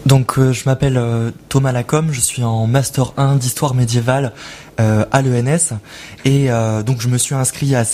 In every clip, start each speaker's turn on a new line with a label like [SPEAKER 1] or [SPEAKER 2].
[SPEAKER 1] Je m'appelle Thomas Lacombe, je suis en Master 1 d'Histoire médiévale à l'ENS et donc je me suis inscrit à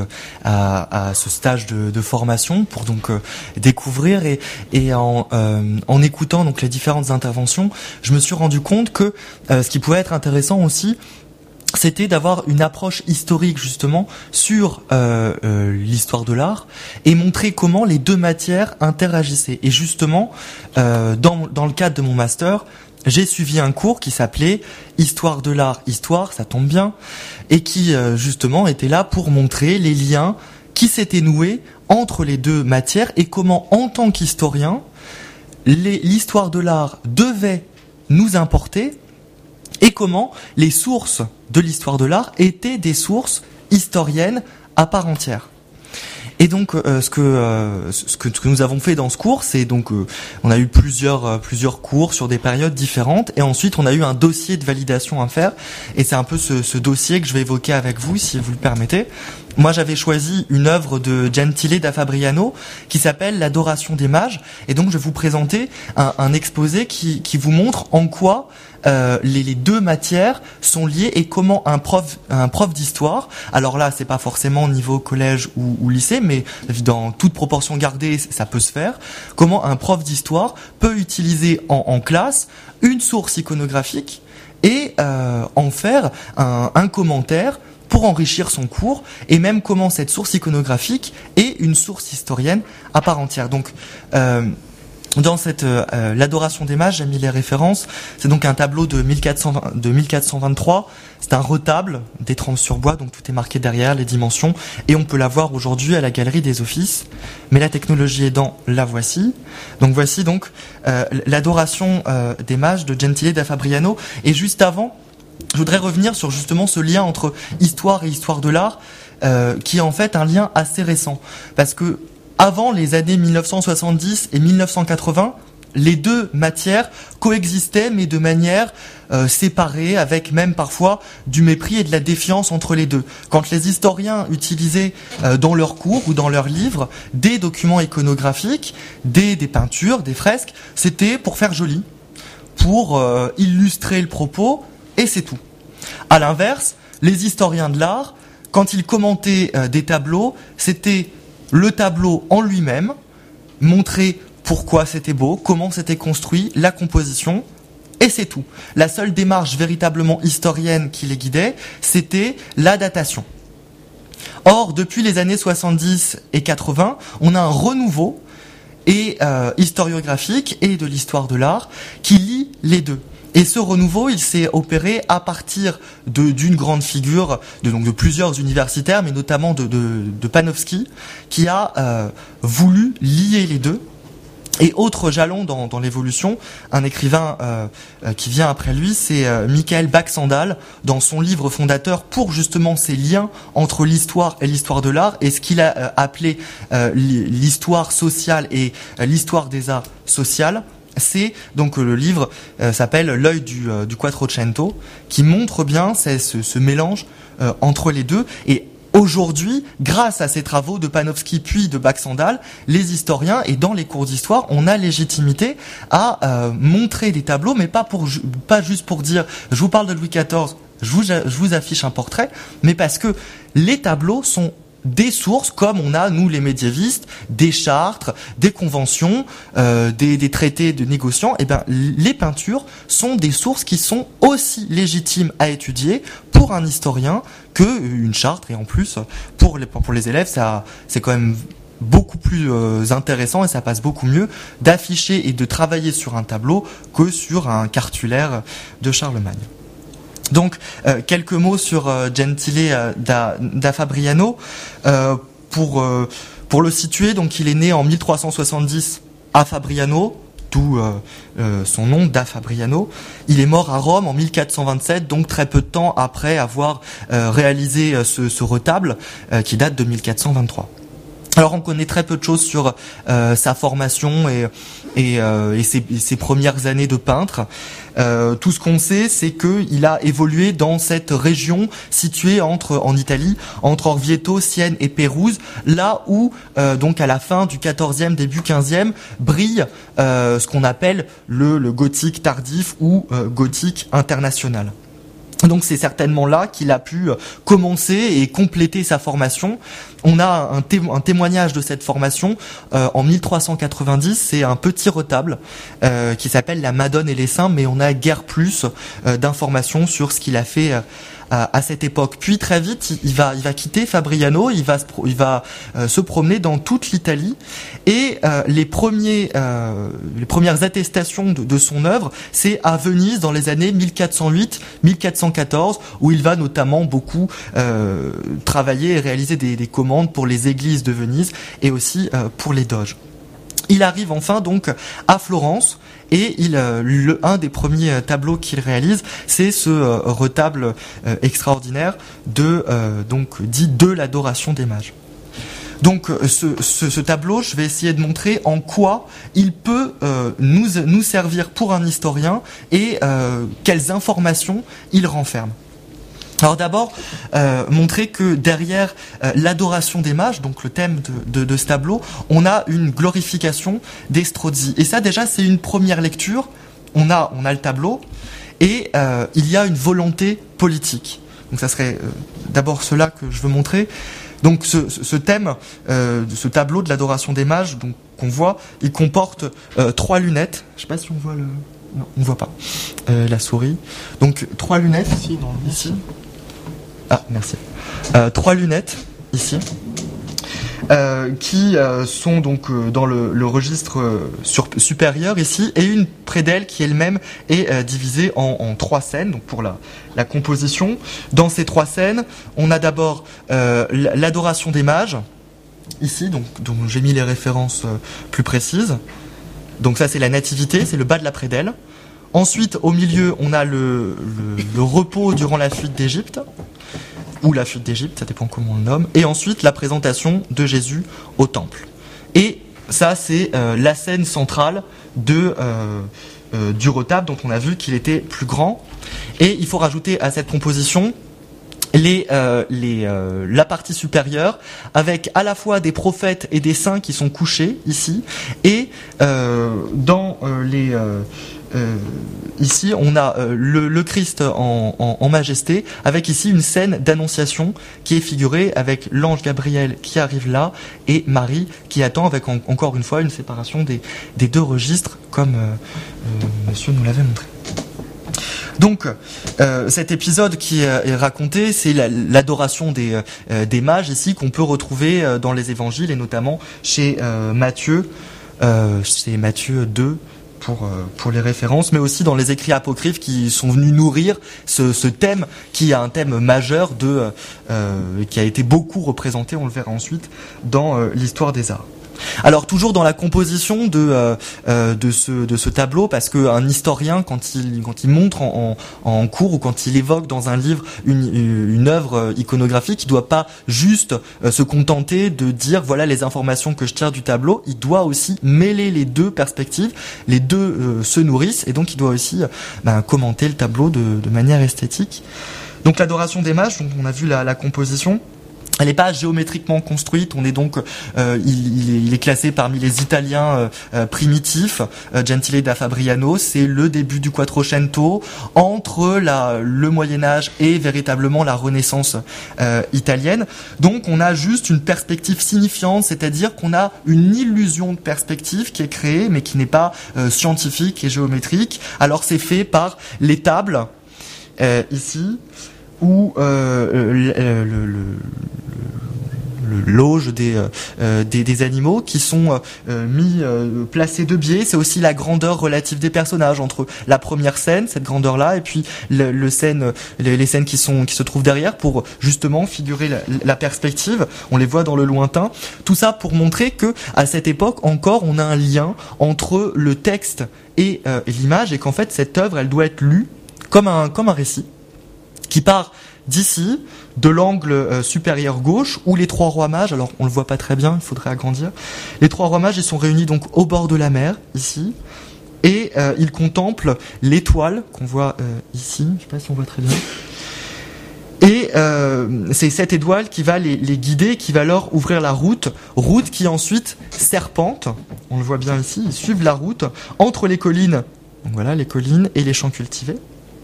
[SPEAKER 1] ce stage de formation pour donc découvrir et en écoutant donc les différentes interventions, je me suis rendu compte que ce qui pouvait être intéressant aussi, c'était d'avoir une approche historique justement sur l'histoire de l'art et montrer comment les deux matières interagissaient. Et justement, dans le cadre de mon master, j'ai suivi un cours qui s'appelait Histoire de l'art, Histoire, ça tombe bien, et qui justement était là pour montrer les liens qui s'étaient noués entre les deux matières et comment, en tant qu'historien, l'histoire de l'art devait nous importer et comment les sources de l'histoire de l'art étaient des sources historiennes à part entière. Et donc ce que nous avons fait dans ce cours, c'est donc on a eu plusieurs cours sur des périodes différentes et ensuite on a eu un dossier de validation à faire et c'est un peu ce dossier que je vais évoquer avec vous si vous le permettez. Moi, j'avais choisi une œuvre de Gentile da Fabriano qui s'appelle L'Adoration des mages et donc je vais vous présenter un exposé qui vous montre en quoi les deux matières sont liées et comment un prof d'histoire, alors là c'est pas forcément au niveau collège ou lycée, mais dans toute proportion gardée ça peut se faire, comment un prof d'histoire peut utiliser en classe une source iconographique et en faire un commentaire pour enrichir son cours, et même comment cette source iconographique est une source historienne à part entière. Donc dans l'Adoration des mages, j'ai mis les références. C'est donc un tableau de 1423. C'est un retable d'étrempe sur bois, donc tout est marqué derrière, les dimensions, et on peut la voir aujourd'hui à la Galerie des Offices. Mais la technologie aidant, la voici. Donc voici donc l'Adoration des mages de Gentile da Fabriano. Et juste avant, je voudrais revenir sur justement ce lien entre histoire et histoire de l'art, qui est en fait un lien assez récent. Parce que avant les années 1970 et 1980, les deux matières coexistaient, mais de manière séparée, avec même parfois du mépris et de la défiance entre les deux. Quand les historiens utilisaient dans leurs cours ou dans leurs livres des documents iconographiques, des peintures, des fresques, c'était pour faire joli, pour illustrer le propos, et c'est tout. À l'inverse, les historiens de l'art, quand ils commentaient des tableaux, c'était le tableau en lui-même, montrer pourquoi c'était beau, comment c'était construit, la composition, et c'est tout. La seule démarche véritablement historienne qui les guidait, c'était la datation. Or, depuis les années 70 et 80, on a un renouveau historiographique et de l'histoire de l'art qui lie les deux. Et ce renouveau, il s'est opéré à partir d'une grande figure, de plusieurs universitaires, mais notamment de Panofsky, qui a voulu lier les deux. Et autre jalon dans l'évolution, un écrivain qui vient après lui, c'est Michael Baxandal, dans son livre fondateur pour justement ces liens entre l'histoire et l'histoire de l'art, et ce qu'il a appelé l'histoire sociale et l'histoire des arts sociales. C'est donc le livre s'appelle L'œil du Quattrocento, qui montre bien ce mélange entre les deux. Et aujourd'hui, grâce à ces travaux de Panofsky puis de Baxandal, les historiens et dans les cours d'histoire, on a légitimité à montrer des tableaux, mais pas juste pour dire je vous parle de Louis XIV, je vous affiche un portrait, mais parce que les tableaux sont des sources, comme on a, nous les médiévistes, des chartres, des conventions, des traités de négociants. Et bien, les peintures sont des sources qui sont aussi légitimes à étudier pour un historien qu'une charte. Et en plus, pour les élèves, c'est quand même beaucoup plus intéressant et ça passe beaucoup mieux d'afficher et de travailler sur un tableau que sur un cartulaire de Charlemagne. Donc, quelques mots sur Gentile da Fabriano. Pour le situer, donc il est né en 1370 à Fabriano, d'où son nom, da Fabriano. Il est mort à Rome en 1427, donc très peu de temps après avoir réalisé ce retable qui date de 1423. Alors on connaît très peu de choses sur sa formation et ses premières années de peintre. Tout ce qu'on sait, c'est qu'il a évolué dans cette région située en Italie, entre Orvieto, Sienne et Pérouse, là où, donc à la fin du XIVe, début XVe, brille ce qu'on appelle le gothique tardif ou gothique international. Donc c'est certainement là qu'il a pu commencer et compléter sa formation. On a un témoignage de cette formation en 1390, c'est un petit retable qui s'appelle La Madone et les Saints, mais on a guère plus d'informations sur ce qu'il a fait à cette époque. Puis très vite, il va quitter Fabriano, il va se promener dans toute l'Italie et les premières attestations de son œuvre, c'est à Venise dans les années 1408-1414 où il va notamment beaucoup travailler et réaliser des commandes pour les églises de Venise et aussi pour les doges. Il arrive enfin donc à Florence et un des premiers tableaux qu'il réalise, c'est ce retable extraordinaire dit de l'adoration des mages. Donc ce tableau, je vais essayer de montrer en quoi il peut nous servir pour un historien et quelles informations il renferme. Alors d'abord, montrer que derrière l'adoration des mages, donc le thème de ce tableau, on a une glorification des Strozzi. Et ça déjà, c'est une première lecture. On a le tableau et il y a une volonté politique. Donc ça serait d'abord cela que je veux montrer. Donc ce thème, ce tableau de l'adoration des mages, donc qu'on voit, il comporte 3 lunettes. Je sais pas si on voit le... Non, on voit pas la souris. Donc 3 lunettes ici. Ah, merci. 3 lunettes ici, qui sont donc dans le registre supérieur ici, et une près d'elle qui elle-même est divisée en 3 scènes. Donc pour la composition, dans ces 3 scènes, on a d'abord l'adoration des mages ici, donc dont j'ai mis les références plus précises. Donc ça c'est la nativité, c'est le bas de la prédelle. Ensuite, au milieu, on a le repos durant la fuite d'Égypte, ou la fuite d'Égypte, ça dépend comment on le nomme. Et ensuite, la présentation de Jésus au temple. Et ça, c'est la scène centrale du retable, dont on a vu qu'il était plus grand. Et il faut rajouter à cette composition la partie supérieure, avec à la fois des prophètes et des saints qui sont couchés ici, et ici on a le Christ en majesté, avec ici une scène d'annonciation qui est figurée avec l'ange Gabriel qui arrive là et Marie qui attend, avec encore une fois une séparation des 2 registres comme monsieur nous l'avait montré. Donc, cet épisode qui est raconté, c'est l'adoration des mages ici, qu'on peut retrouver dans les évangiles et notamment chez Matthieu 2 pour les références, mais aussi dans les écrits apocryphes qui sont venus nourrir ce thème, qui est un thème majeur qui a été beaucoup représenté, on le verra ensuite, dans l'histoire des arts. Alors toujours dans la composition de ce tableau, parce qu'un historien, quand il montre en cours ou quand il évoque dans un livre une œuvre iconographique, il ne doit pas juste se contenter de dire voilà les informations que je tire du tableau, il doit aussi mêler les 2 perspectives, les 2 se nourrissent, et donc il doit aussi commenter le tableau de manière esthétique. Donc l'adoration des mages, donc on a vu la composition. Elle n'est pas géométriquement construite, on est donc, il est classé parmi les Italiens primitifs. Gentile da Fabriano, c'est le début du Quattrocento, entre le Moyen-Âge et véritablement la Renaissance italienne. Donc on a juste une perspective signifiante, c'est-à-dire qu'on a une illusion de perspective qui est créée, mais qui n'est pas scientifique et géométrique. Alors c'est fait par les tables, ici, où l'auge des animaux qui sont placés de biais. C'est aussi la grandeur relative des personnages entre la première scène, cette grandeur-là, et puis les scènes qui se trouvent derrière, pour justement figurer la perspective. On les voit dans le lointain. Tout ça pour montrer que à cette époque encore, on a un lien entre le texte et l'image, et qu'en fait cette œuvre, elle doit être lue comme un récit. qui part d'ici, de l'angle supérieur gauche, où les trois rois mages, alors on le voit pas très bien, il faudrait agrandir, les trois rois mages, ils sont réunis donc au bord de la mer, ici, et ils contemplent l'étoile qu'on voit ici, je sais pas si on voit très bien. Et c'est cette étoile qui va les guider, qui va leur ouvrir la route qui ensuite serpente, on le voit bien ici, ils suivent la route entre les collines, donc voilà les collines et les champs cultivés,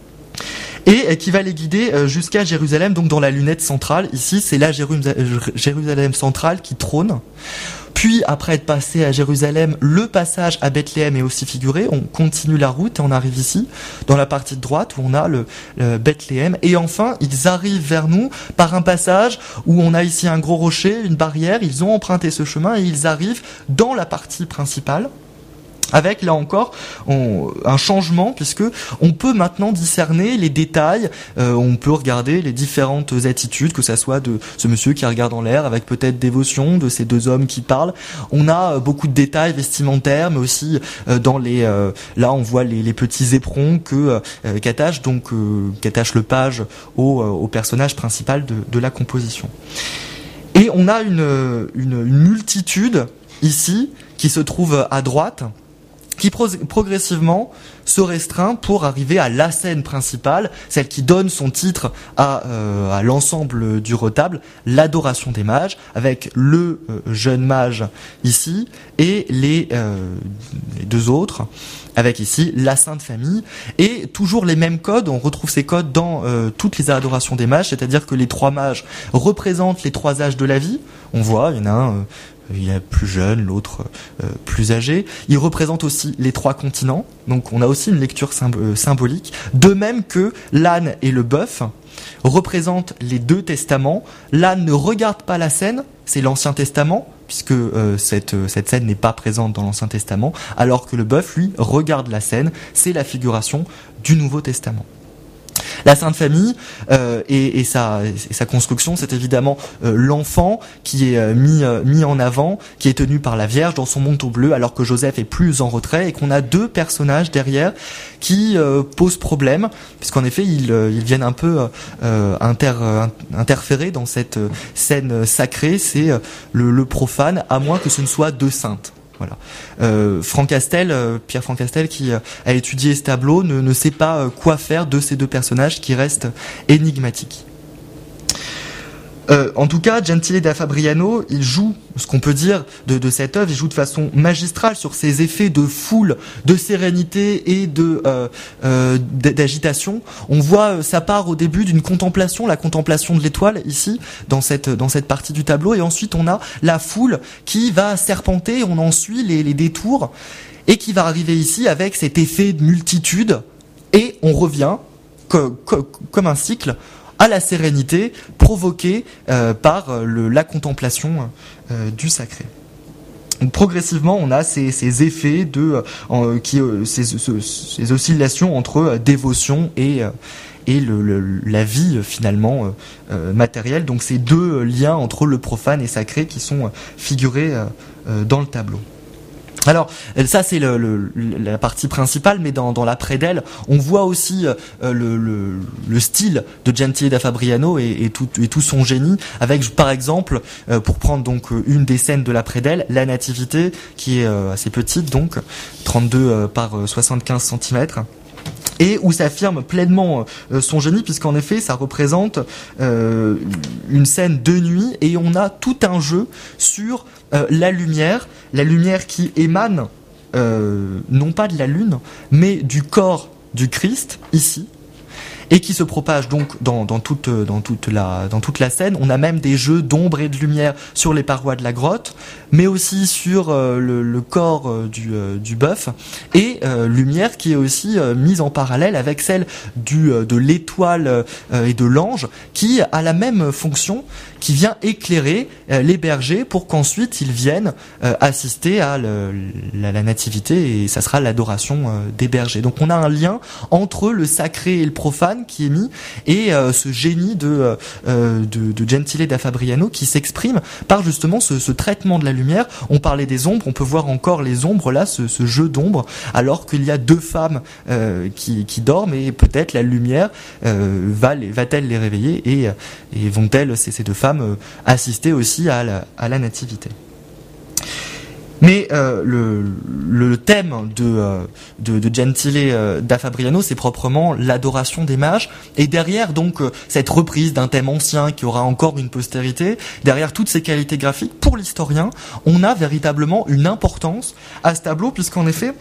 [SPEAKER 1] et qui va les guider jusqu'à Jérusalem, donc dans la lunette centrale, ici c'est la Jérusalem centrale qui trône. Puis, après être passé à Jérusalem, le passage à Bethléem est aussi figuré. On continue la route et on arrive ici, dans la partie de droite, où on a le Bethléem. Et enfin, ils arrivent vers nous par un passage où on a ici un gros rocher, une barrière. Ils ont emprunté ce chemin et ils arrivent dans la partie principale. Avec, là encore, un changement, puisque on peut maintenant discerner les détails, on peut regarder les différentes attitudes, que ça soit de ce monsieur qui regarde en l'air avec peut-être dévotion, de ces deux hommes qui parlent. On a beaucoup de détails vestimentaires, mais aussi dans là on voit les petits éperons qu'attache le page au personnage principal de la composition. Et on a une multitude ici qui se trouve à droite, qui progressivement se restreint pour arriver à la scène principale, celle qui donne son titre à l'ensemble du retable, l'adoration des mages, avec le jeune mage ici et les deux autres, avec ici la Sainte Famille, et toujours les mêmes codes, on retrouve ces codes dans toutes les adorations des mages, c'est-à-dire que les trois mages représentent les trois âges de la vie, on voit, il y en a un... il est plus jeune, l'autre plus âgé. Il représente aussi les trois continents, donc on a aussi une lecture symbolique. De même que l'âne et le bœuf représentent les deux testaments. L'âne ne regarde pas la scène, c'est l'Ancien Testament, puisque cette scène n'est pas présente dans l'Ancien Testament, alors que le bœuf, lui, regarde la scène, c'est la figuration du Nouveau Testament. La Sainte Famille et sa construction, c'est évidemment l'enfant qui est mis en avant, qui est tenu par la Vierge dans son manteau bleu, alors que Joseph est plus en retrait, et qu'on a deux personnages derrière qui posent problème, puisqu'en effet ils viennent un peu interférer dans cette scène sacrée. C'est le profane, à moins que ce ne soit deux saintes. Voilà. Pierre Franck Castel, qui a étudié ce tableau, ne sait pas quoi faire de ces deux personnages qui restent énigmatiques. En tout cas, Gentile da Fabriano, il joue, ce qu'on peut dire de cette œuvre, il joue de façon magistrale sur ces effets de foule, de sérénité et d'agitation. On voit sa part au début d'une contemplation, la contemplation de l'étoile ici, dans cette partie du tableau, et ensuite on a la foule qui va serpenter, on en suit les détours, et qui va arriver ici avec cet effet de multitude, et on revient comme un cycle à la sérénité provoquée par la contemplation du sacré. Donc, progressivement, on a ces effets ces oscillations entre dévotion et la vie finalement matérielle. Donc ces deux liens entre le profane et sacré qui sont figurés dans le tableau. Alors ça c'est la partie principale, mais dans la prédelle on voit aussi le style de Gentile da Fabriano et tout son génie, avec par exemple pour prendre donc une des scènes de la prédelle, la Nativité, qui est assez petite, donc 32 par 75 cm, et où s'affirme pleinement son génie, puisqu'en effet ça représente une scène de nuit, et on a tout un jeu sur la lumière qui émane non pas de la lune, mais du corps du Christ ici, et qui se propage donc dans toute la scène. On a même des jeux d'ombre et de lumière sur les parois de la grotte, mais aussi sur le corps du bœuf, et lumière qui est aussi mise en parallèle avec celle de l'étoile et de l'ange, qui a la même fonction, qui vient éclairer les bergers pour qu'ensuite ils viennent assister à la nativité, et ça sera l'adoration des bergers. Donc on a un lien entre le sacré et le profane femme qui est mis, et ce génie de Gentile da Fabriano qui s'exprime par justement ce traitement de la lumière. On parlait des ombres, on peut voir encore les ombres là, ce jeu d'ombres, alors qu'il y a deux femmes qui dorment, et peut-être la lumière va-t-elle les réveiller, et vont-elles, ces deux femmes, assister aussi à la nativité. Mais le thème de Gentile da Fabriano, c'est proprement l'adoration des mages. Et derrière donc cette reprise d'un thème ancien qui aura encore une postérité, derrière toutes ces qualités graphiques, pour l'historien, on a véritablement une importance à ce tableau, puisqu'en effet,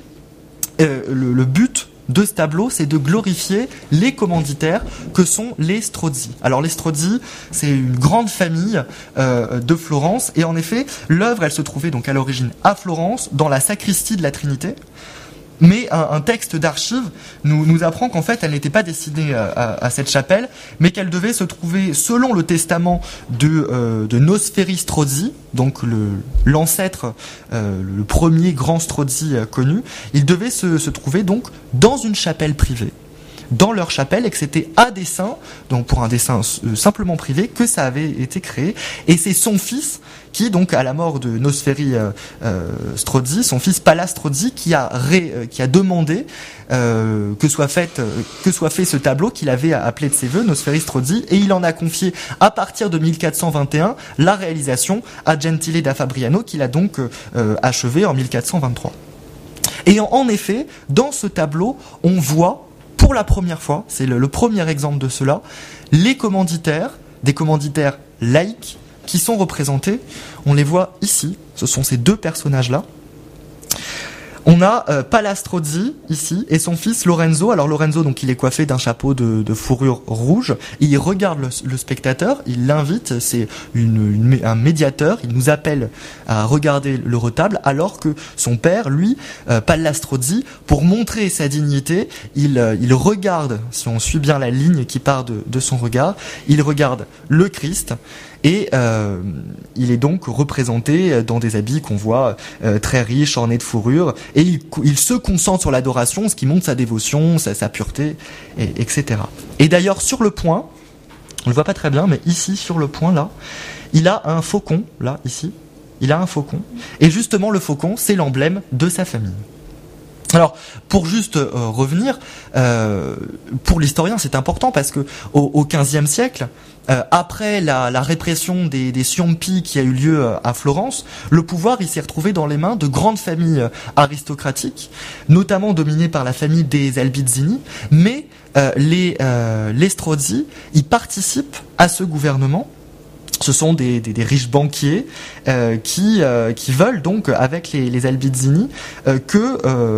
[SPEAKER 1] le but de ce tableau, c'est de glorifier les commanditaires que sont les Strozzi. Alors les Strozzi, c'est une grande famille de Florence, et en effet, l'œuvre, elle se trouvait donc à l'origine à Florence, dans la sacristie de la Trinité. Mais un texte d'archives nous apprend qu'en fait, elle n'était pas destinée à cette chapelle, mais qu'elle devait se trouver, selon le testament de Nosferi Strozzi, donc l'ancêtre, le premier grand Strozzi connu. Il devait se trouver donc dans une chapelle privée, dans leur chapelle, et que c'était à dessein, donc pour un dessein simplement privé, que ça avait été créé. Et c'est son fils qui, donc à la mort de Nosferi Strozzi, son fils Palla Strozzi, qui a demandé que soit fait ce tableau qu'il avait appelé de ses vœux, Nosferi Strozzi, et il en a confié à partir de 1421 la réalisation à Gentile da Fabriano, qu'il a donc achevé en 1423. Et en effet, dans ce tableau, on voit pour la première fois, c'est le premier exemple de cela, les commanditaires, des commanditaires laïcs, qui sont représentés. On les voit ici, ce sont ces deux personnages-là. On a Palla Strozzi ici et son fils Lorenzo. Alors Lorenzo, donc il est coiffé d'un chapeau de fourrure rouge. Il regarde le spectateur, il l'invite. C'est un médiateur. Il nous appelle à regarder le retable, alors que son père, lui, Palla Strozzi, pour montrer sa dignité, il regarde. Si on suit bien la ligne qui part de son regard, il regarde le Christ. Et il est donc représenté dans des habits qu'on voit très riches, ornés de fourrure, et il se concentre sur l'adoration, ce qui montre sa dévotion, sa pureté, etc. Et d'ailleurs, sur le point, on le voit pas très bien, mais ici, sur le point, là, il a un faucon, là, ici, il a un faucon, et justement, le faucon, c'est l'emblème de sa famille. Alors, pour juste revenir, pour l'historien, c'est important parce que au XVe siècle, après la répression des Ciompi qui a eu lieu à Florence, le pouvoir il s'est retrouvé dans les mains de grandes familles aristocratiques, notamment dominées par la famille des Albizzini, mais les Strozzi, ils participent à ce gouvernement. Ce sont des riches banquiers qui veulent donc, avec les Albizzini, que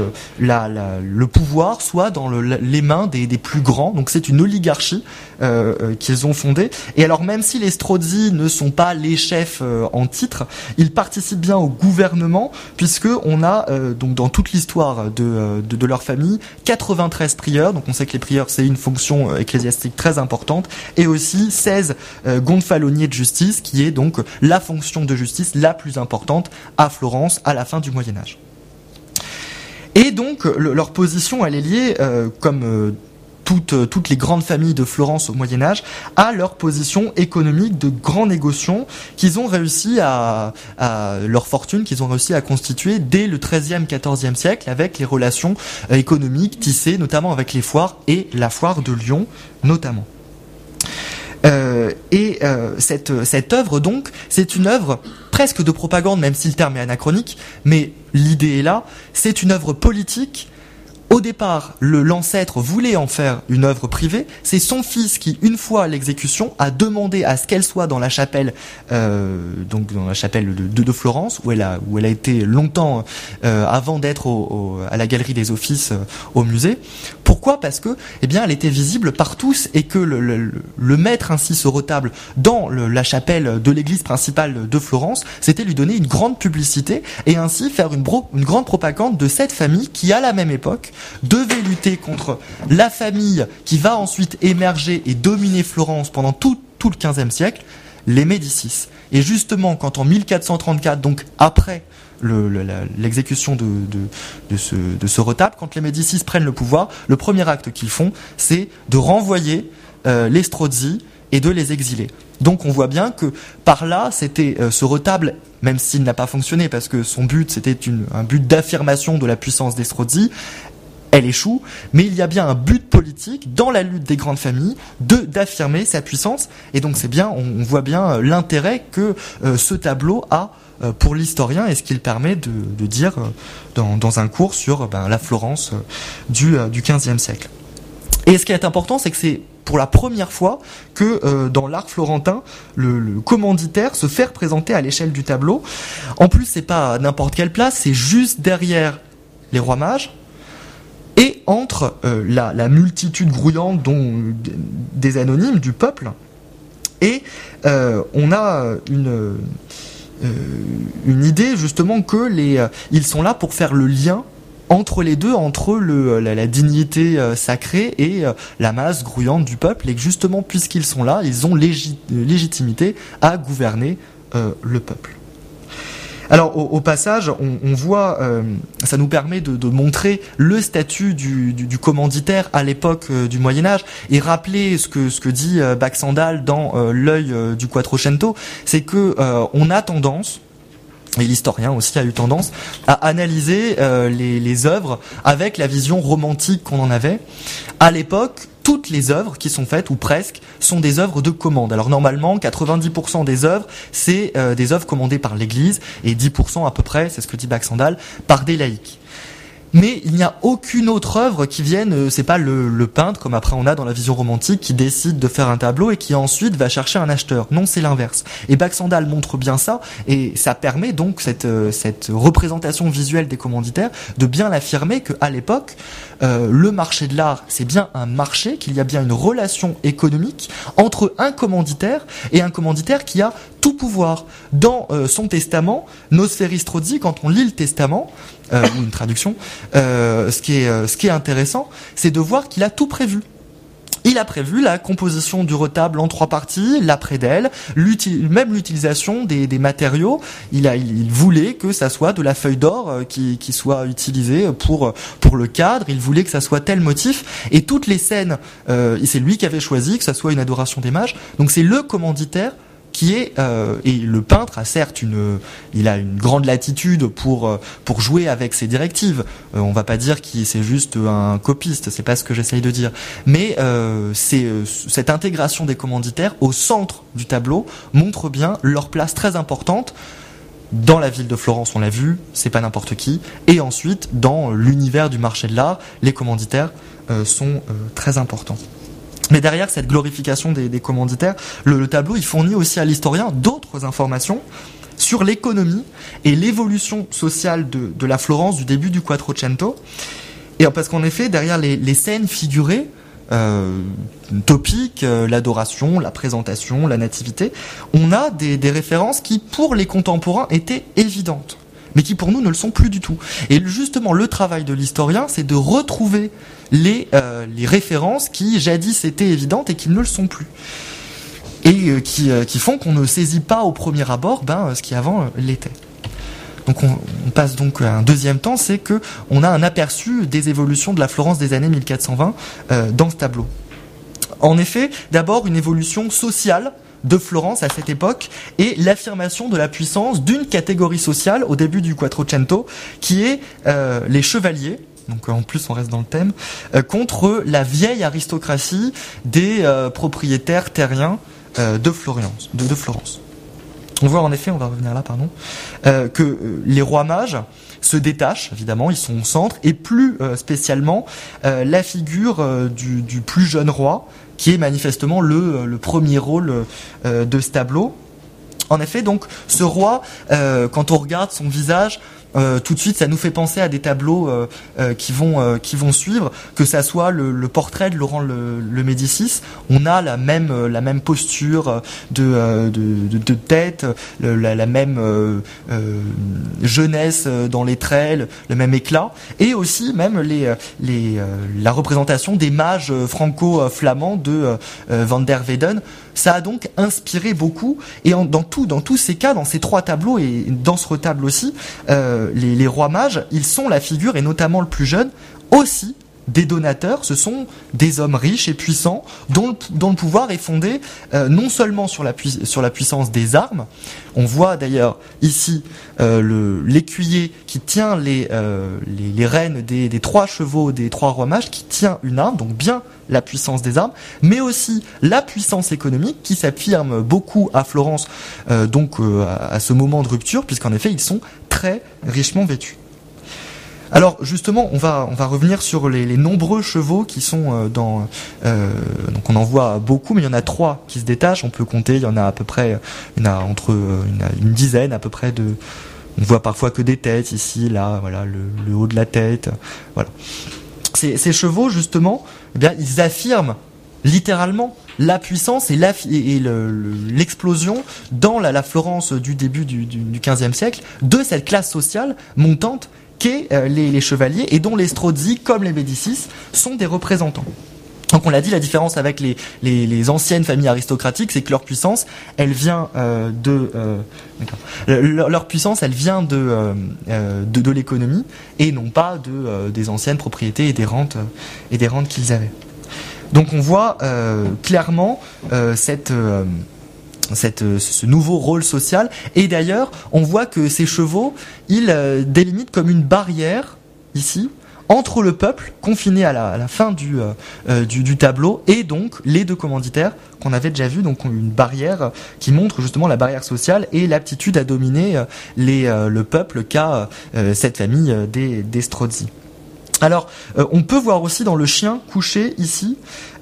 [SPEAKER 1] le pouvoir soit dans les mains des plus grands. Donc c'est une oligarchie qu'ils ont fondée. Et alors même si les Strozzi ne sont pas les chefs en titre, ils participent bien au gouvernement, puisque on a donc dans toute l'histoire de leur famille 93 prieurs. Donc on sait que les prieurs c'est une fonction ecclésiastique très importante, et aussi 16 gonfaloniers de justice, qui est donc la fonction de justice la plus importante à Florence à la fin du Moyen-Âge. Et donc leur position, elle est liée, comme toutes les grandes familles de Florence au Moyen-Âge, à leur position économique de grands négociants qu'ils ont réussi à leur fortune, qu'ils ont réussi à constituer dès le XIIIe, XIVe siècle, avec les relations économiques tissées notamment avec les foires, et la foire de Lyon notamment. Cette œuvre donc, c'est une œuvre presque de propagande, même si le terme est anachronique, mais l'idée est là, c'est une œuvre politique. Au départ, l'ancêtre voulait en faire une œuvre privée. C'est son fils qui, une fois à l'exécution, a demandé à ce qu'elle soit dans la chapelle, donc dans la chapelle de Florence, où elle a été longtemps avant d'être à la galerie des Offices au musée. Pourquoi ? Parce que, elle était visible par tous, et que le mettre ainsi ce retable dans la chapelle de l'église principale de Florence, c'était lui donner une grande publicité, et ainsi faire une grande propagande de cette famille qui, à la même époque, devait lutter contre la famille qui va ensuite émerger et dominer Florence pendant tout le XVe siècle, les Médicis. Et justement, quand en 1434, donc après l'exécution de ce retable, quand les Médicis prennent le pouvoir, le premier acte qu'ils font, c'est de renvoyer les Strozzi et de les exiler. Donc on voit bien que par là, c'était ce retable, même s'il n'a pas fonctionné, parce que son but, c'était un but d'affirmation de la puissance des Strozzi, elle échoue, mais il y a bien un but politique dans la lutte des grandes familles d'affirmer sa puissance, et donc c'est bien, on voit bien l'intérêt que ce tableau a pour l'historien, et ce qu'il permet de dire dans un cours sur la Florence du XVe siècle. Et ce qui est important, c'est que c'est pour la première fois que dans l'art florentin, le commanditaire se fait représenter à l'échelle du tableau. En plus, c'est pas à n'importe quelle place, c'est juste derrière les rois mages, et entre la multitude grouillante des anonymes, du peuple, et on a une idée justement que ils sont là pour faire le lien entre les deux, entre la dignité sacrée et la masse grouillante du peuple, et que justement, puisqu'ils sont là, ils ont légitimité à gouverner le peuple. Alors au passage, on voit, ça nous permet de montrer le statut du commanditaire à l'époque du Moyen-Âge, et rappeler ce que dit Baxandal dans l'œil du Quattrocento, c'est que on a tendance, et l'historien aussi a eu tendance, à analyser les œuvres avec la vision romantique qu'on en avait. À l'époque, toutes les œuvres qui sont faites, ou presque, sont des œuvres de commande. Alors normalement, 90% des œuvres, c'est des œuvres commandées par l'Église, et 10% à peu près, c'est ce que dit Baxandal, par des laïcs. Mais il n'y a aucune autre œuvre qui vienne, c'est pas le peintre, comme après on a dans la vision romantique, qui décide de faire un tableau et qui ensuite va chercher un acheteur. Non, c'est l'inverse. Et Baxandal montre bien ça, et ça permet donc cette représentation visuelle des commanditaires de bien l'affirmer qu'à l'époque, le marché de l'art, c'est bien un marché, qu'il y a bien une relation économique entre un commanditaire et un commanditaire qui a tout pouvoir. Dans son testament, Nosferis Strozzi, quand on lit le testament, ou une traduction, ce qui est intéressant, c'est de voir qu'il a tout prévu. Il a prévu la composition du retable en 3 parties, l'après-d'elle, même l'utilisation des matériaux. Il voulait que ça soit de la feuille d'or qui soit utilisée pour le cadre. Il voulait que ça soit tel motif. Et toutes les scènes, c'est lui qui avait choisi que ça soit une adoration des mages. Donc c'est le commanditaire qui est et le peintre a certes il a une grande latitude pour jouer avec ses directives. On va pas dire qu'il c'est juste un copiste, c'est pas ce que j'essaye de dire. Mais c'est cette intégration des commanditaires au centre du tableau montre bien leur place très importante dans la ville de Florence. On l'a vu, c'est pas n'importe qui. Et ensuite dans l'univers du marché de l'art, les commanditaires sont très importants. Mais derrière cette glorification des commanditaires, le tableau il fournit aussi à l'historien d'autres informations sur l'économie et l'évolution sociale de la Florence du début du Quattrocento. Et parce qu'en effet, derrière les scènes figurées, topiques, l'adoration, la présentation, la nativité, on a des références qui, pour les contemporains, étaient évidentes, mais qui pour nous ne le sont plus du tout. Et justement, le travail de l'historien, c'est de retrouver les références qui jadis étaient évidentes et qui ne le sont plus. Et qui font qu'on ne saisit pas au premier abord ce qui avant l'était. Donc on passe donc à un deuxième temps, c'est que on a un aperçu des évolutions de la Florence des années 1420 dans ce tableau. En effet, d'abord une évolution sociale de Florence à cette époque et l'affirmation de la puissance d'une catégorie sociale au début du Quattrocento qui est les chevaliers. Donc en plus on reste dans le thème, contre la vieille aristocratie des propriétaires terriens de Florence. On voit en effet, on va revenir là, que les rois mages se détachent, évidemment, ils sont au centre, et plus spécialement la figure du plus jeune roi, qui est manifestement le premier rôle de ce tableau. En effet, donc, ce roi, quand on regarde son visage, tout de suite, ça nous fait penser à des tableaux qui vont suivre, que ça soit le portrait de Laurent le Médicis. On a la même posture de tête, la même jeunesse dans les traits, le même éclat, et aussi même la représentation des mages franco-flamands de Van der Weyden. Ça a donc inspiré beaucoup, et dans tous ces cas, dans ces trois tableaux et dans ce retable aussi, les rois mages, ils sont la figure, et notamment le plus jeune, aussi des donateurs. Ce sont des hommes riches et puissants dont le pouvoir est fondé non seulement sur la puissance des armes. On voit d'ailleurs ici l'écuyer qui tient les rênes des trois chevaux des trois rois mages, qui tient une arme, donc bien la puissance des armes, mais aussi la puissance économique qui s'affirme beaucoup à Florence, à ce moment de rupture, puisqu'en effet ils sont très richement vêtus. Alors justement, on va revenir sur les nombreux chevaux qui sont donc on en voit beaucoup, mais il y en a 3 qui se détachent. On peut compter, il y en a à peu près, il y en a une dizaine à peu près de. On voit parfois que des têtes ici, là, voilà, le haut de la tête, voilà. Ces chevaux justement, eh bien, ils affirment littéralement la puissance et l'explosion dans la Florence du début du XVe siècle de cette classe sociale montante qu'est les chevaliers, et dont les Strozzi, comme les Médicis, sont des représentants. Donc on l'a dit, la différence avec les anciennes familles aristocratiques, c'est que leur puissance, elle vient leur puissance, elle vient de l'économie, et non pas des anciennes propriétés et des rentes qu'ils avaient. Donc on voit clairement ce nouveau rôle social, et d'ailleurs on voit que ces chevaux, ils délimitent comme une barrière ici entre le peuple confiné à la fin du tableau et donc les deux commanditaires qu'on avait déjà vus, donc une barrière qui montre justement la barrière sociale et l'aptitude à dominer le peuple qu'a cette famille des Strozzi. Alors, on peut voir aussi dans le chien couché ici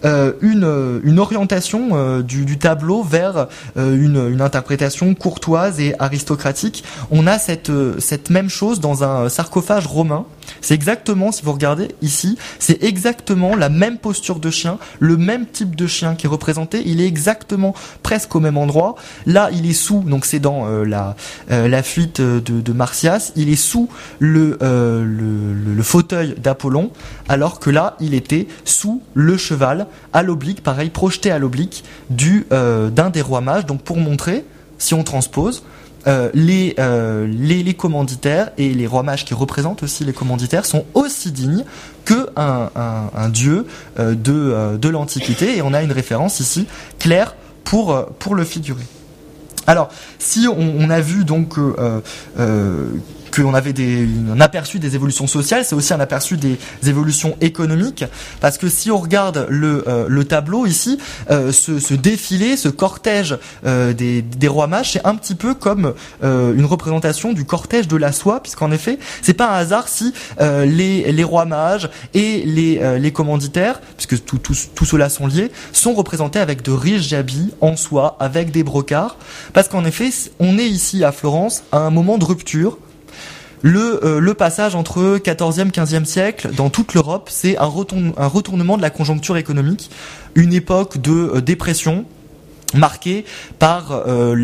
[SPEAKER 1] une orientation du tableau vers une interprétation courtoise et aristocratique. On a cette même chose dans un sarcophage romain. C'est exactement, si vous regardez ici, c'est exactement la même posture de chien, le même type de chien qui est représenté. Il est exactement presque au même endroit. Là, il est sous, donc c'est dans la fuite de Marsyas, il est sous le fauteuil d'Apollon, alors que là, il était sous le cheval, à l'oblique, pareil, projeté à l'oblique d'un des rois mages. Donc pour montrer, si on transpose, les commanditaires et les rois mages qui représentent aussi les commanditaires sont aussi dignes que un dieu de l'Antiquité, et on a une référence ici claire pour le figurer. Alors, si on a vu donc qu'on avait un aperçu des évolutions sociales, c'est aussi un aperçu des évolutions économiques, parce que si on regarde le tableau ici, ce défilé, ce cortège des rois mages, c'est un petit peu comme une représentation du cortège de la soie, puisqu'en effet, c'est pas un hasard si les rois mages et les commanditaires, puisque tous ceux-là sont liés, sont représentés avec de riches habits en soie, avec des brocarts, parce qu'en effet, on est ici à Florence à un moment de rupture. Le passage entre 14e, 15e siècle dans toute l'Europe, c'est un retournement de la conjoncture économique, une époque de dépression marquée par on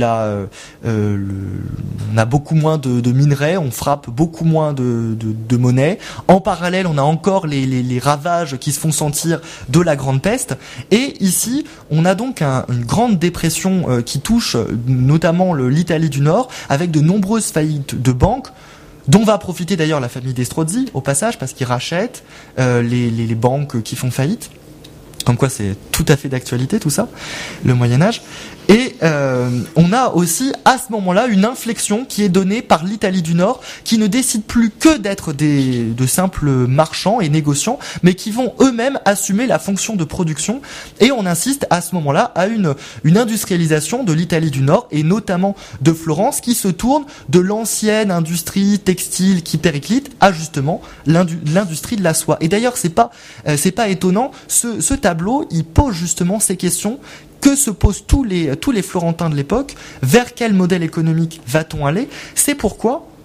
[SPEAKER 1] a beaucoup moins de minerais, on frappe beaucoup moins de monnaie. En parallèle, on a encore les ravages qui se font sentir de la Grande Peste. Et ici, on a donc une grande dépression qui touche notamment l'Italie du Nord, avec de nombreuses faillites de banques, dont va profiter d'ailleurs la famille des Strozzi au passage, parce qu'ils rachètent les banques qui font faillite. Comme quoi c'est tout à fait d'actualité tout ça, le Moyen-Âge. Et on a aussi à ce moment-là une inflexion qui est donnée par l'Italie du Nord, qui ne décide plus que d'être de simples marchands et négociants, mais qui vont eux-mêmes assumer la fonction de production. Et on insiste à ce moment-là à une industrialisation de l'Italie du Nord, et notamment de Florence, qui se tourne de l'ancienne industrie textile qui périclite à justement l'industrie de la soie. Et d'ailleurs c'est pas étonnant, ce tableau il pose justement ces questions que se posent tous les Florentins de l'époque. Vers quel modèle économique va-t-on aller ? C'est pourquoi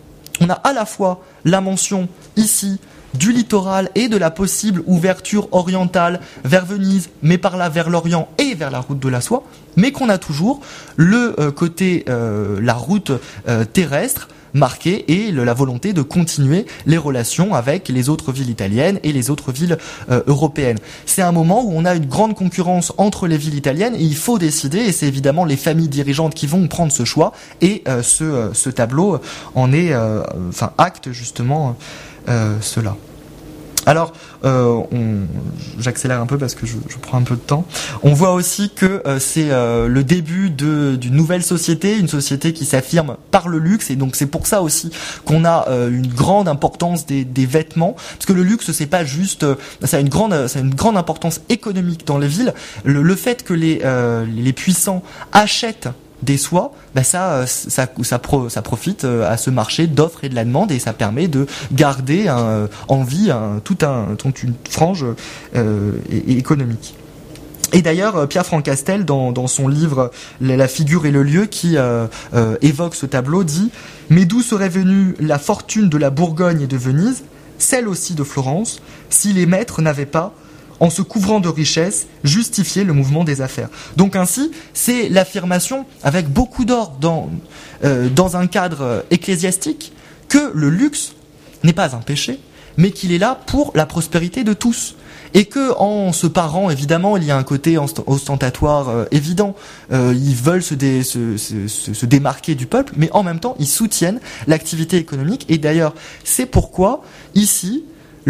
[SPEAKER 1] on a à la fois la mention ici du littoral et de la possible ouverture orientale vers Venise, mais par là vers l'Orient et vers la route de la soie, mais qu'on a toujours le côté, la route terrestre marquée et la volonté de continuer les relations avec les autres villes italiennes et les autres villes européennes. C'est un moment où on a une grande concurrence entre les villes italiennes et il faut décider, et c'est évidemment les familles dirigeantes qui vont prendre ce choix, et ce tableau en est, acte justement cela. Alors, j'accélère un peu parce que je prends un peu de temps. On voit aussi que c'est le début d'une nouvelle société, une société qui s'affirme par le luxe, et donc c'est pour ça aussi qu'on a une grande importance des vêtements, parce que le luxe c'est pas juste, ça a une grande importance économique dans les villes. Le fait que les puissants achètent des soies, ça profite à ce marché d'offres et de la demande, et ça permet de garder en vie toute une frange économique. Et d'ailleurs, Pierre Francastel, dans son livre La figure et le lieu, qui évoque ce tableau, dit « Mais d'où serait venue la fortune de la Bourgogne et de Venise, celle aussi de Florence, si les maîtres n'avaient pas, en se couvrant de richesses, justifier le mouvement des affaires ». Donc ainsi, c'est l'affirmation, avec beaucoup d'or dans un cadre ecclésiastique, que le luxe n'est pas un péché, mais qu'il est là pour la prospérité de tous. Et que, en se parant, évidemment, il y a un côté ostentatoire évident. Ils veulent se démarquer du peuple, mais en même temps, ils soutiennent l'activité économique. Et d'ailleurs, c'est pourquoi, ici,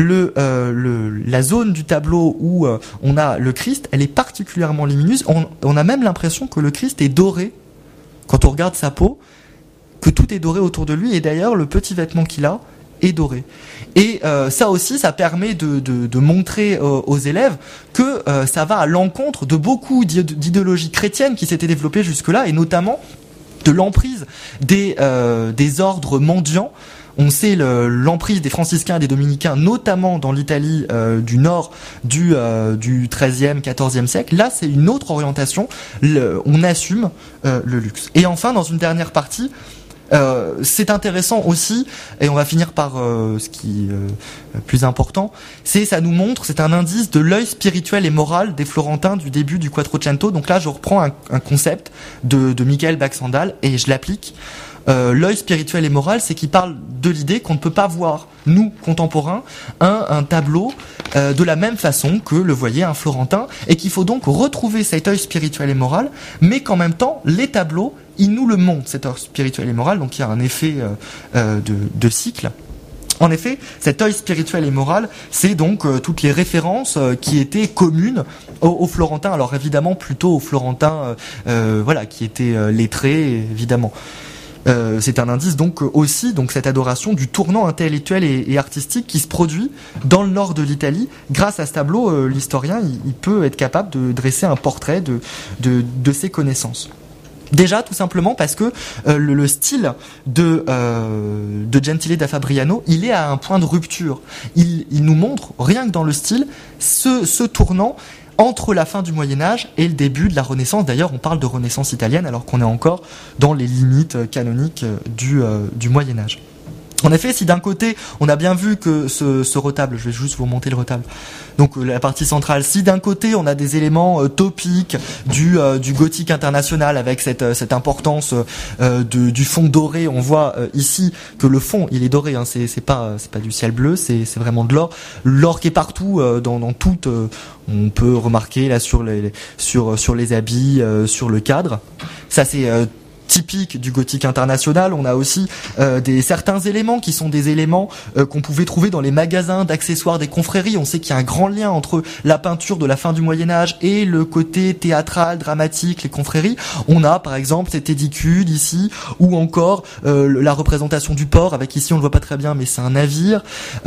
[SPEAKER 1] la zone du tableau où on a le Christ, elle est particulièrement lumineuse. On a même l'impression que le Christ est doré. Quand on regarde sa peau, que tout est doré autour de lui. Et d'ailleurs, le petit vêtement qu'il a est doré. Et ça aussi, ça permet de montrer aux élèves que ça va à l'encontre de beaucoup d'idéologies chrétiennes qui s'étaient développées jusque-là, et notamment de l'emprise des ordres mendiants. On sait l'emprise des franciscains et des dominicains, notamment dans l'Italie du nord du XIIIe, XIVe siècle. Là, c'est une autre orientation. On assume le luxe. Et enfin, dans une dernière partie, c'est intéressant aussi, et on va finir par ce qui est plus important, ça nous montre, c'est un indice de l'œil spirituel et moral des Florentins du début du Quattrocento. Donc là, je reprends un concept de Michael Baxandal et je l'applique. L'œil spirituel et moral, c'est qu'il parle de l'idée qu'on ne peut pas voir, nous, contemporains, un tableau de la même façon que le voyait un Florentin, et qu'il faut donc retrouver cet œil spirituel et moral, mais qu'en même temps, les tableaux, ils nous le montrent, cet œil spirituel et moral, donc il y a un effet de cycle. En effet, cet œil spirituel et moral, c'est donc toutes les références qui étaient communes aux Florentins. Alors évidemment, plutôt aux Florentins, qui étaient lettrés, évidemment. C'est un indice donc aussi, donc cette adoration du tournant intellectuel et artistique qui se produit dans le nord de l'Italie. Grâce à ce tableau, l'historien il peut être capable de dresser un portrait de ses connaissances. Déjà, tout simplement parce que le style de Gentile da Fabriano, il est à un point de rupture. Il nous montre, rien que dans le style, ce tournant entre la fin du Moyen-Âge et le début de la Renaissance. D'ailleurs, on parle de Renaissance italienne alors qu'on est encore dans les limites canoniques du Moyen-Âge. En effet, si d'un côté, on a bien vu que ce retable, je vais juste vous remonter le retable, donc la partie centrale, si d'un côté on a des éléments topiques du gothique international avec cette importance du fond doré, on voit ici que le fond il est doré, hein, c'est pas du ciel bleu, c'est vraiment de l'or qui est partout dans toute, on peut remarquer là sur les habits, sur le cadre, ça c'est typique du gothique international. On a aussi certains éléments qui sont des éléments qu'on pouvait trouver dans les magasins d'accessoires des confréries. On sait qu'il y a un grand lien entre la peinture de la fin du Moyen-Âge et le côté théâtral, dramatique, les confréries. On a par exemple cet édicule ici, ou encore la représentation du port, avec ici on le voit pas très bien mais c'est un navire,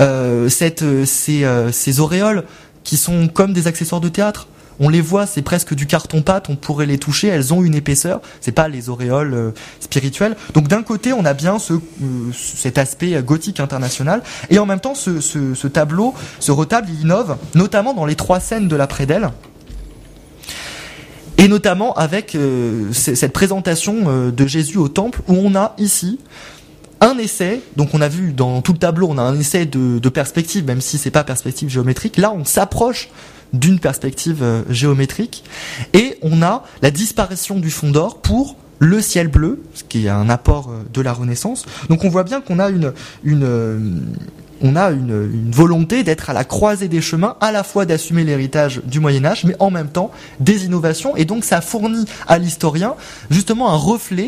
[SPEAKER 1] ces auréoles qui sont comme des accessoires de théâtre. On les voit, c'est presque du carton-pâte, on pourrait les toucher, elles ont une épaisseur, c'est pas les auréoles spirituelles. Donc d'un côté, on a bien cet aspect gothique international, et en même temps, ce tableau, ce retable, il innove, notamment dans les 3 scènes de la prédelle, et notamment avec cette présentation de Jésus au temple, où on a ici un essai, donc on a vu dans tout le tableau, on a un essai de perspective, même si c'est pas perspective géométrique. Là, on s'approche d'une perspective géométrique, et on a la disparition du fond d'or pour le ciel bleu, ce qui est un apport de la Renaissance. Donc on voit bien qu'on a une volonté d'être à la croisée des chemins, à la fois d'assumer l'héritage du Moyen-Âge, mais en même temps des innovations. Et donc ça fournit à l'historien justement un reflet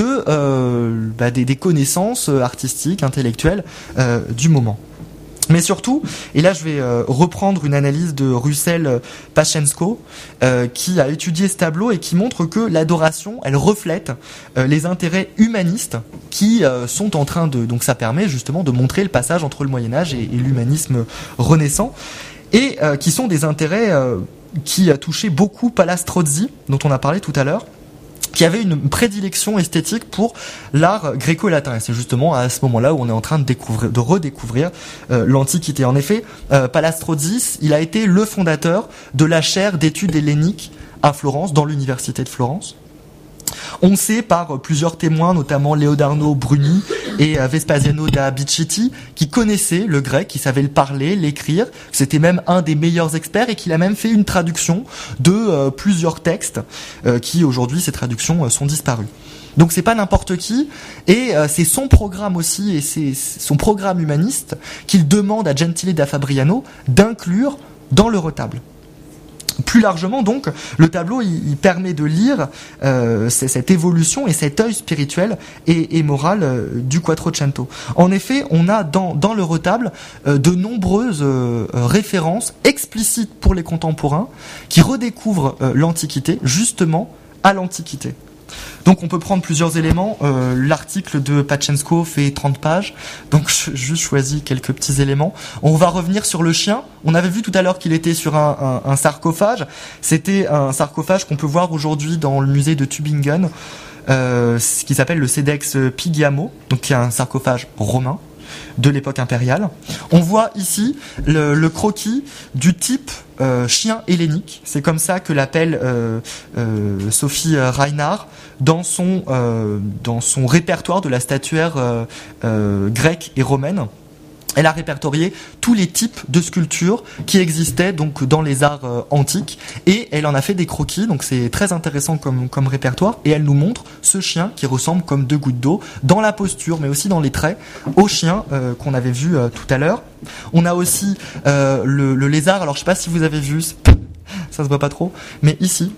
[SPEAKER 1] des connaissances artistiques, intellectuelles du moment. Mais surtout, et là je vais reprendre une analyse de Russell-Pachensko, qui a étudié ce tableau et qui montre que l'adoration, elle reflète les intérêts humanistes qui sont en train de... Donc ça permet justement de montrer le passage entre le Moyen-Âge et l'humanisme renaissant, et qui sont des intérêts qui a touché beaucoup Palastrozzi, dont on a parlé tout à l'heure, qui avait une prédilection esthétique pour l'art gréco-latin. Et c'est justement à ce moment-là où on est en train de redécouvrir l'Antiquité. En effet, Palastrozzi, il a été le fondateur de la chaire d'études helléniques à Florence, dans l'université de Florence. On sait par plusieurs témoins, notamment Leonardo Bruni et Vespasiano da Bicchetti, qui connaissaient le grec, qui savaient le parler, l'écrire. C'était même un des meilleurs experts et qu'il a même fait une traduction de plusieurs textes qui aujourd'hui, ces traductions sont disparues. Donc c'est pas n'importe qui, et c'est son programme aussi, et c'est son programme humaniste qu'il demande à Gentile da Fabriano d'inclure dans le retable. Plus largement, donc, le tableau il permet de lire cette évolution et cet œil spirituel et moral du Quattrocento. En effet, on a dans le retable de nombreuses références explicites pour les contemporains qui redécouvrent l'Antiquité justement à l'Antiquité. Donc on peut prendre plusieurs éléments. L'article de Pachensko fait 30 pages, donc j'ai juste choisi quelques petits éléments. On va revenir sur le chien. On avait vu tout à l'heure qu'il était sur un sarcophage. C'était un sarcophage qu'on peut voir aujourd'hui dans le musée de Tübingen, ce qui s'appelle le Cedex Pigiamo, donc qui est un sarcophage romain de l'époque impériale. On voit ici le croquis du type chien hellénique. C'est comme ça que l'appelle Sophie Reinhardt dans son répertoire de la statuaire grecque et romaine. Elle a répertorié tous les types de sculptures qui existaient donc dans les arts antiques, et elle en a fait des croquis, donc c'est très intéressant comme répertoire, et elle nous montre ce chien qui ressemble comme deux gouttes d'eau dans la posture mais aussi dans les traits au chien qu'on avait vu tout à l'heure. On a aussi le lézard, alors je sais pas si vous avez vu, ça se voit pas trop, mais ici,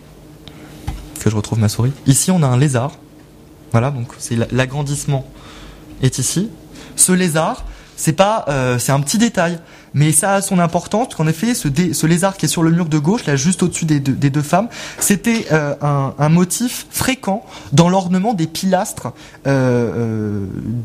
[SPEAKER 1] que je retrouve ma souris, ici on a un lézard, voilà, donc c'est l'agrandissement est ici. Ce lézard, c'est un petit détail, mais ça a son importance, parce qu'en effet, ce lézard qui est sur le mur de gauche, là juste au-dessus des deux femmes, c'était un motif fréquent dans l'ornement des pilastres de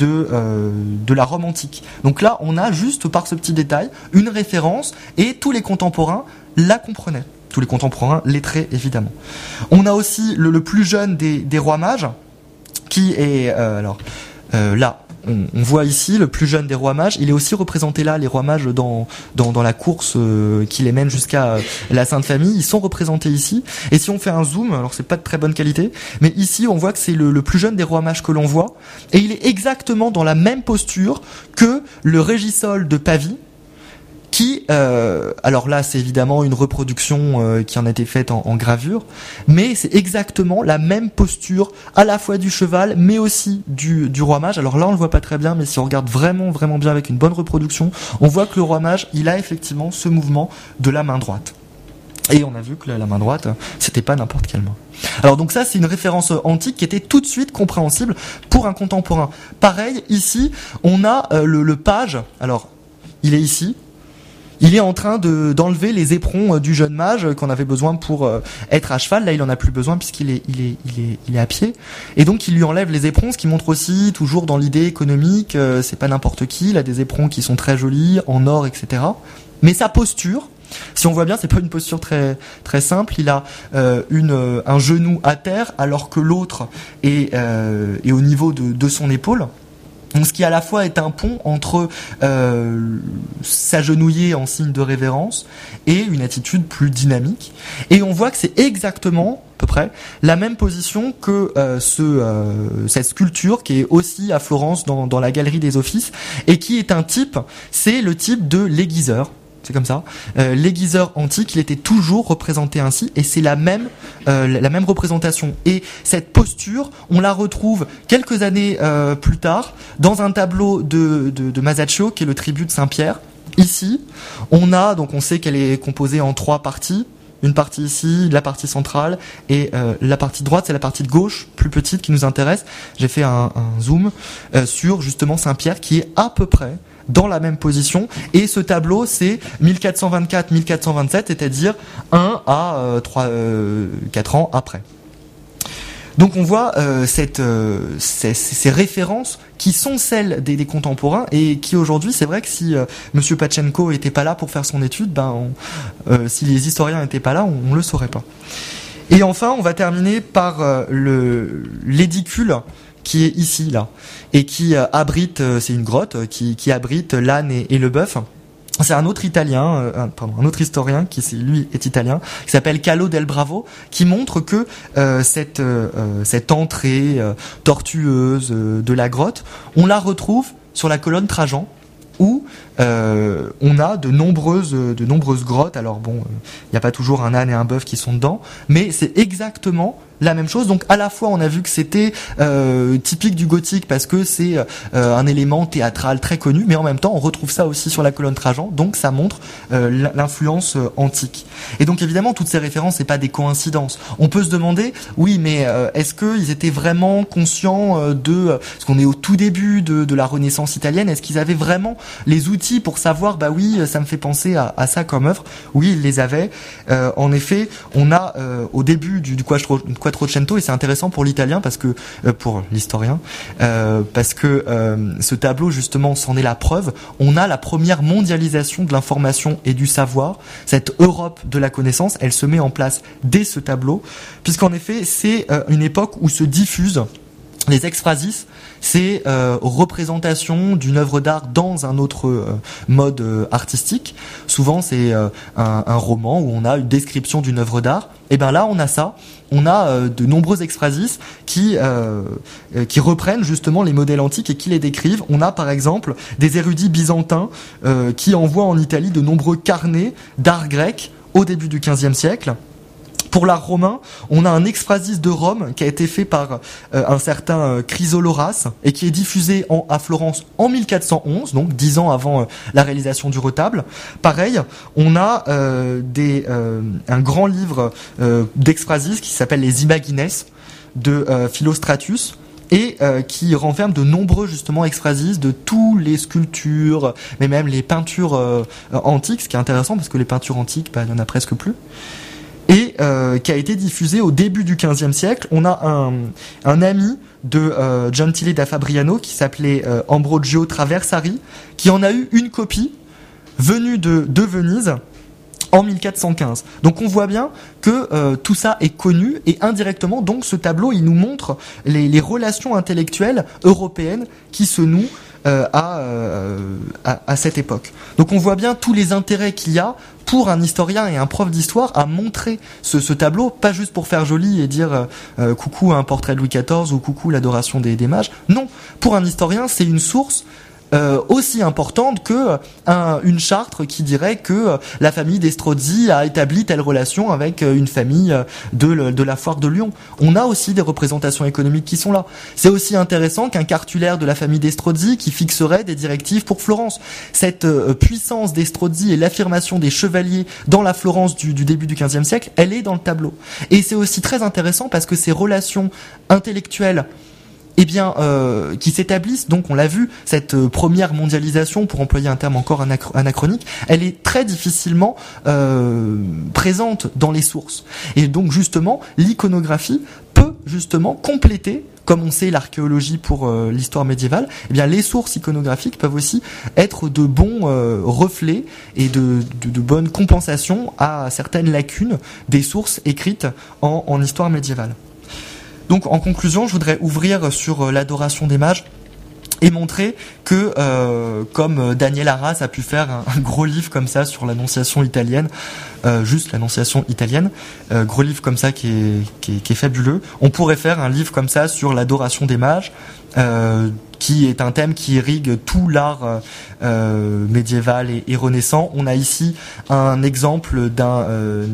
[SPEAKER 1] la Rome antique. Donc là, on a juste par ce petit détail une référence, et tous les contemporains la comprenaient. Tous les contemporains lettrés, évidemment. On a aussi le plus jeune des rois mages, qui est là. On voit ici le plus jeune des rois mages. Il est aussi représenté là, les rois mages dans la course qui les mène jusqu'à la Sainte Famille. Ils sont représentés ici. Et si on fait un zoom, alors c'est pas de très bonne qualité, mais ici on voit que c'est le plus jeune des rois mages que l'on voit. Et il est exactement dans la même posture que le Régisole de Pavie, qui, alors là c'est évidemment une reproduction qui en a été faite en gravure, mais c'est exactement la même posture à la fois du cheval mais aussi du roi mage. Alors là on le voit pas très bien, mais si on regarde vraiment bien avec une bonne reproduction, on voit que le roi mage il a effectivement ce mouvement de la main droite. Et on a vu que la main droite, c'était pas n'importe quelle main. Alors donc ça, c'est une référence antique qui était tout de suite compréhensible pour un contemporain. Pareil, ici, on a le page, alors il est ici, il est en train d'enlever les éperons du jeune mage qu'on avait besoin pour être à cheval. Là, il en a plus besoin puisqu'il est à pied. Et donc, il lui enlève les éperons, ce qui montre aussi, toujours dans l'idée économique, c'est pas n'importe qui. Il a des éperons qui sont très jolis, en or, etc. Mais sa posture, si on voit bien, c'est pas une posture très très simple. Il a un genou à terre alors que l'autre est au niveau de son épaule. Donc, ce qui à la fois est un pont entre s'agenouiller en signe de révérence et une attitude plus dynamique. Et on voit que c'est exactement, à peu près, la même position que cette sculpture qui est aussi à Florence dans la Galerie des Offices et qui est c'est le type de l'aiguiseur. C'est comme ça. L'aiguiseur antique, il était toujours représenté ainsi, et c'est la même représentation. Et cette posture, on la retrouve quelques années plus tard dans un tableau de Masaccio, qui est le tribut de Saint-Pierre. Ici, on sait qu'elle est composée en 3 parties. Une partie ici, la partie centrale, et la partie droite, c'est la partie de gauche, plus petite, qui nous intéresse. J'ai fait un zoom sur justement Saint-Pierre, qui est à peu près dans la même position, et ce tableau c'est 1424-1427, c'est-à-dire 1 à 4 ans après. Donc on voit ces références qui sont celles des contemporains, et qui aujourd'hui, c'est vrai que si Monsieur Pachenko était pas là pour faire son étude, si les historiens n'étaient pas là, on le saurait pas. Et enfin, on va terminer par l'édicule qui est ici, là, et qui abrite, c'est une grotte, qui abrite l'âne et le bœuf. C'est un autre un autre historien, qui lui est italien, qui s'appelle Calo del Bravo, qui montre que cette entrée tortueuse de la grotte, on la retrouve sur la colonne Trajan, où on a de nombreuses grottes. Alors bon, il n'y a pas toujours un âne et un bœuf qui sont dedans, mais c'est exactement la même chose. Donc à la fois on a vu que c'était typique du gothique parce que c'est un élément théâtral très connu, mais en même temps on retrouve ça aussi sur la colonne Trajan, donc ça montre l'influence antique. Et donc évidemment toutes ces références, c'est pas des coïncidences. On peut se demander, oui, mais est-ce qu'ils étaient vraiment conscients parce qu'on est au tout début de la Renaissance italienne, est-ce qu'ils avaient vraiment les outils pour savoir, bah oui, ça me fait penser à ça comme œuvre? Oui, ils les avaient. En effet, on a au début du Quattrocento, et c'est intéressant pour l'italien parce que pour l'historien, parce que ce tableau justement c'en est la preuve. On a la première mondialisation de l'information et du savoir. Cette Europe de la connaissance, elle se met en place dès ce tableau, puisqu'en effet c'est une époque où se diffusent les exphrasis, c'est représentation d'une œuvre d'art dans un autre mode artistique. Souvent, c'est un roman où on a une description d'une œuvre d'art. Et ben là, on a ça. On a de nombreux exphrasis qui reprennent justement les modèles antiques et qui les décrivent. On a par exemple des érudits byzantins qui envoient en Italie de nombreux carnets d'art grec au début du XVe siècle. Pour l'art romain, on a un exphrasis de Rome qui a été fait par un certain Chrysoloras et qui est diffusé à Florence en 1411, donc 10 ans avant la réalisation du retable. Pareil, on a un grand livre d'exphrasis qui s'appelle les Imagines de Philostratus, et qui renferme de nombreux justement exphrasis de tous les sculptures, mais même les peintures antiques, ce qui est intéressant parce que les peintures antiques, il n'y en a presque plus. Et qui a été diffusé au début du XVe siècle. On a un ami de Gentile da Fabriano qui s'appelait Ambrogio Traversari, qui en a eu une copie venue de Venise en 1415. Donc on voit bien que tout ça est connu, et indirectement donc ce tableau il nous montre les relations intellectuelles européennes qui se nouent à cette époque. Donc on voit bien tous les intérêts qu'il y a pour un historien et un prof d'histoire à montrer ce tableau, pas juste pour faire joli et dire coucou un portrait de Louis XIV ou coucou l'adoration des mages. Non, pour un historien c'est une source aussi importante que une charte qui dirait que la famille d'Estrozzi a établi telle relation avec une famille de la foire de Lyon. On a aussi des représentations économiques qui sont là. C'est aussi intéressant qu'un cartulaire de la famille d'Estrozzi qui fixerait des directives pour Florence. Cette puissance d'Estrozzi et l'affirmation des chevaliers dans la Florence du début du XVe siècle, elle est dans le tableau. Et c'est aussi très intéressant parce que ces relations intellectuelles qui s'établissent, donc on l'a vu, cette première mondialisation, pour employer un terme encore anachronique, elle est très difficilement présente dans les sources. Et donc justement, l'iconographie peut justement compléter, comme on sait l'archéologie pour l'histoire médiévale, les sources iconographiques peuvent aussi être de bons reflets et de bonnes compensations à certaines lacunes des sources écrites en histoire médiévale. Donc en conclusion, je voudrais ouvrir sur l'adoration des mages et montrer que, comme Daniel Arras a pu faire un gros livre comme ça sur l'Annonciation italienne, juste l'Annonciation italienne, gros livre comme ça qui est fabuleux, on pourrait faire un livre comme ça sur l'adoration des mages, qui est un thème qui irrigue tout l'art médiéval et renaissant. On a ici un exemple d'un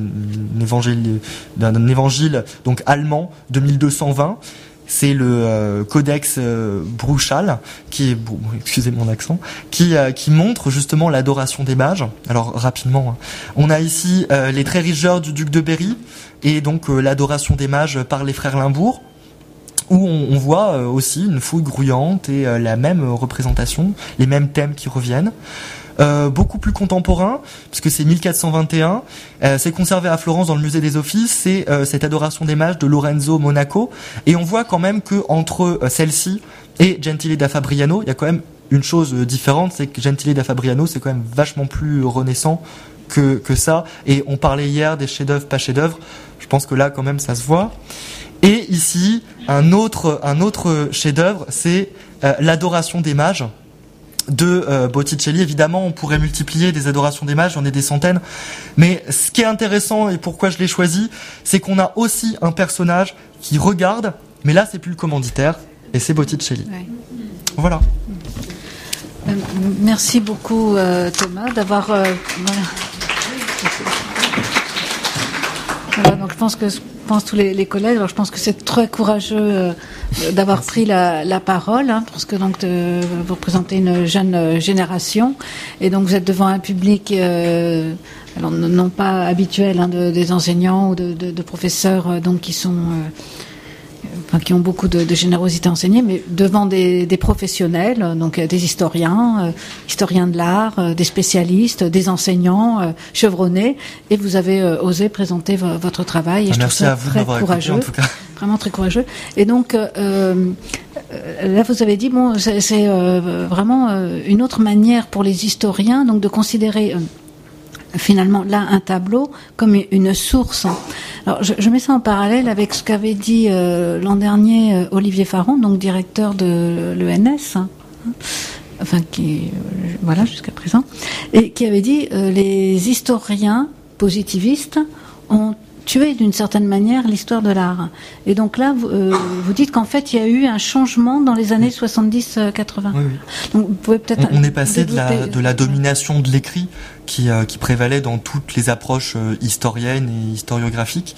[SPEAKER 1] évangile donc allemand de 1220. C'est le Codex Bruchal, qui est, excusez mon accent, qui montre justement l'adoration des mages. Alors rapidement, on a ici les très riches heures du duc de Berry et donc l'adoration des mages par les frères Limbourg, où on voit aussi une fouille grouillante et la même représentation, les mêmes thèmes qui reviennent. Beaucoup plus contemporain, puisque c'est 1421, c'est conservé à Florence dans le musée des Offices, c'est cette adoration des mages de Lorenzo Monaco, et on voit quand même que entre celle-ci et Gentile da Fabriano, il y a quand même une chose différente, c'est que Gentile da Fabriano, c'est quand même vachement plus renaissant que ça, et on parlait hier des chefs-d'œuvre, pas chefs-d'œuvre, je pense que là quand même ça se voit. Et ici, un autre chef-d'œuvre, c'est l'adoration des mages de Botticelli. Évidemment, on pourrait multiplier des adorations des mages, j'en ai des centaines. Mais ce qui est intéressant et pourquoi je l'ai choisi, c'est qu'on a aussi un personnage qui regarde, mais là c'est plus le commanditaire, et c'est Botticelli. Ouais. Voilà.
[SPEAKER 2] Merci beaucoup Thomas d'avoir... Voilà, donc je pense tous les collègues, alors je pense que c'est très courageux d'avoir pris la parole, parce que donc vous représentez une jeune génération et donc vous êtes devant un public alors non pas habituel, des enseignants ou de professeurs donc qui sont qui ont beaucoup de générosité à enseigner, mais devant des professionnels, donc des historiens de l'art, des spécialistes, des enseignants chevronnés, et vous avez osé présenter votre travail. Et je trouve ça très courageux, en tout cas. Vraiment très courageux. Et donc là, vous avez dit c'est vraiment une autre manière pour les historiens donc de considérer finalement là un tableau comme une source. Alors je mets ça en parallèle avec ce qu'avait dit l'an dernier Olivier Faron, donc directeur de l'ENS, enfin qui voilà jusqu'à présent, et qui avait dit les historiens positivistes ont tué d'une certaine manière l'histoire de l'art. Et donc là, vous dites qu'en fait, il y a eu un changement dans les années 70-80.
[SPEAKER 1] Oui.
[SPEAKER 2] Donc vous pouvez peut-être...
[SPEAKER 1] On est passé de la domination de l'écrit qui prévalait dans toutes les approches historiennes et historiographiques.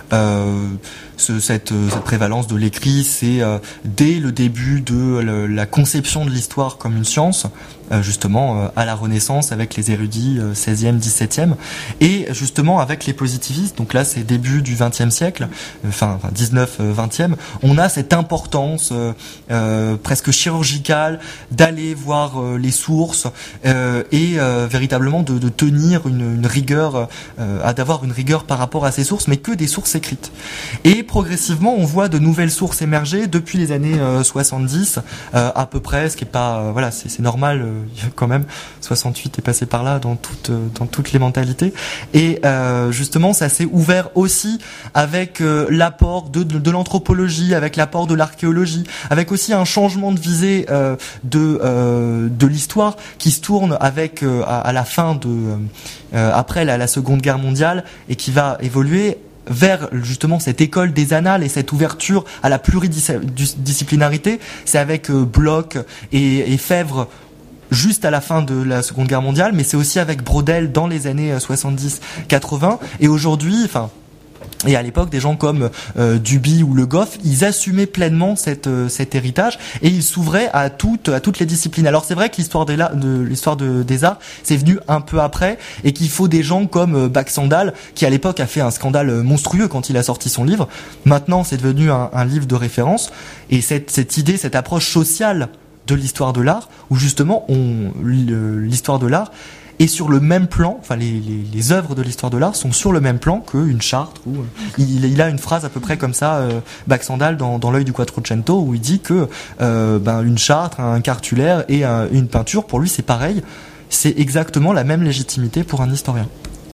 [SPEAKER 1] Cette prévalence de l'écrit, c'est dès le début de la conception de l'histoire comme une science, justement à la Renaissance avec les érudits 16e, 17e, et justement avec les positivistes, donc là c'est début du 20e siècle, enfin 19, 20e, on a cette importance presque chirurgicale d'aller voir les sources et véritablement de tenir une rigueur, d'avoir une rigueur par rapport à ces sources, mais que des sources écrites. Et progressivement, on voit de nouvelles sources émerger depuis les années 70 à peu près, ce qui est pas voilà, c'est normal quand même. 68 est passé par là dans toutes les mentalités. Et justement, ça s'est ouvert aussi avec l'apport de l'anthropologie, avec l'apport de l'archéologie, avec aussi un changement de visée de l'histoire qui se tourne avec à la fin après la Seconde Guerre mondiale et qui va évoluer vers justement cette école des annales et cette ouverture à la pluridisciplinarité. C'est avec Bloch et Fèvre juste à la fin de la Seconde Guerre mondiale, mais c'est aussi avec Braudel dans les années 70-80. Et aujourd'hui, et à l'époque, des gens comme Duby ou Le Goff, ils assumaient pleinement cet héritage et ils s'ouvraient à toutes les disciplines. Alors c'est vrai que l'histoire des arts, c'est venu un peu après et qu'il faut des gens comme Baxandal, qui à l'époque a fait un scandale monstrueux quand il a sorti son livre. Maintenant, c'est devenu un livre de référence et cette idée, cette approche sociale de l'histoire de l'art, où justement l'histoire de l'art est sur le même plan, enfin les œuvres de l'histoire de l'art sont sur le même plan qu'une charte. Où il a une phrase à peu près comme ça, Baxandal dans l'œil du Quattrocento, où il dit que une charte, un cartulaire et une peinture, pour lui c'est pareil, c'est exactement la même légitimité pour un historien.